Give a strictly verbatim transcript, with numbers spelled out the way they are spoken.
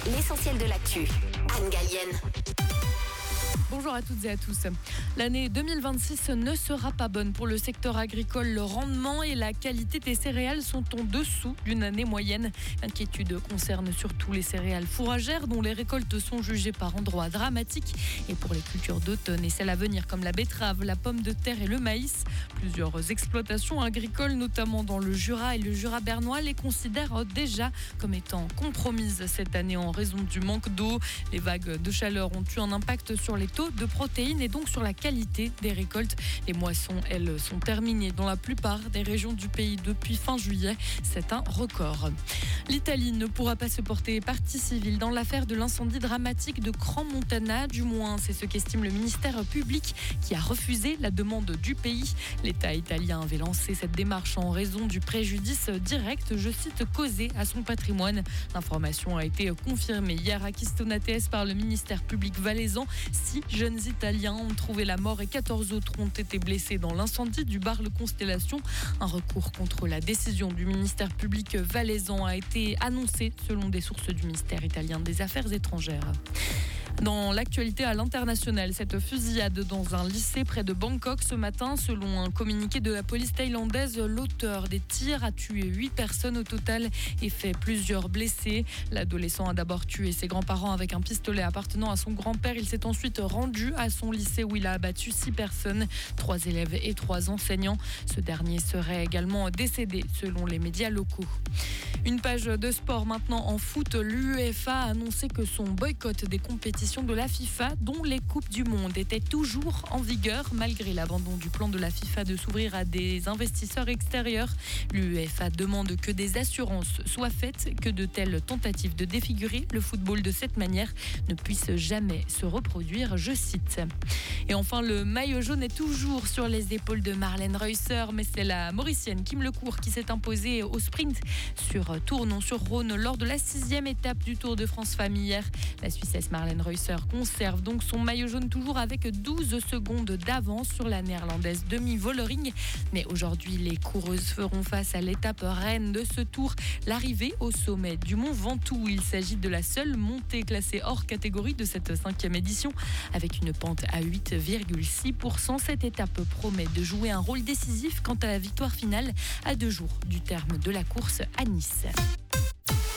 l'essentiel de l'actu. Anne Gallienne. Bonjour à toutes et à tous. L'année deux mille vingt-six ne sera pas bonne pour le secteur agricole. Le rendement et la qualité des céréales sont en dessous d'une année moyenne. L'inquiétude concerne surtout les céréales fourragères dont les récoltes sont jugées par endroits dramatiques. Et pour les cultures d'automne et celles à venir comme la betterave, la pomme de terre et le maïs, plusieurs exploitations agricoles, notamment dans le Jura et le Jura bernois, les considèrent déjà comme étant compromises cette année en raison du manque d'eau. Les vagues de chaleur ont eu un impact sur les taux de protéines et donc sur la qualité des récoltes. Les moissons, elles, sont terminées dans la plupart des régions du pays depuis fin juillet. C'est un record. L'Italie ne pourra pas se porter partie civile dans l'affaire de l'incendie dramatique de Crans-Montana. Du moins, c'est ce qu'estime le ministère public qui a refusé la demande du pays. L'État italien avait lancé cette démarche en raison du préjudice direct, je cite, causé à son patrimoine. L'information a été confirmée hier à Kistonates par le ministère public valaisan. Six jeunes Italiens ont trouvé la mort et quatorze autres ont été blessés dans l'incendie du bar Le Constellation. Un recours contre la décision du ministère public valaisan a été annoncé selon des sources du ministère italien des Affaires étrangères. Dans l'actualité à l'international, cette fusillade dans un lycée près de Bangkok ce matin. Selon un communiqué de la police thaïlandaise, l'auteur des tirs a tué huit personnes au total et fait plusieurs blessés. L'adolescent a d'abord tué ses grands-parents avec un pistolet appartenant à son grand-père. Il s'est ensuite rendu à son lycée où il a abattu six personnes, trois élèves et trois enseignants. Ce dernier serait également décédé selon les médias locaux. Une page de sport maintenant en foot. L'UEFA a annoncé que son boycott des compétitions de la FIFA, dont les Coupes du Monde, était toujours en vigueur malgré l'abandon du plan de la FIFA de s'ouvrir à des investisseurs extérieurs. L'UEFA demande que des assurances soient faites, que de telles tentatives de défigurer le football de cette manière ne puissent jamais se reproduire, je cite. Et enfin, le maillot jaune est toujours sur les épaules de Marlène Reusser, mais c'est la Mauricienne Kim Lecourt qui s'est imposée au sprint sur Tournon-sur-Rhône lors de la sixième étape du Tour de France Femmes hier. La Suissesse Marlène Reusser conserve donc son maillot jaune toujours avec douze secondes d'avance sur la néerlandaise Demi Vollering. Mais aujourd'hui, les coureuses feront face à l'étape reine de ce tour, l'arrivée au sommet du Mont Ventoux. Il s'agit de la seule montée classée hors catégorie de cette cinquième édition avec une pente à huit virgule six pour cent. Cette étape promet de jouer un rôle décisif quant à la victoire finale à deux jours du terme de la course à Nice.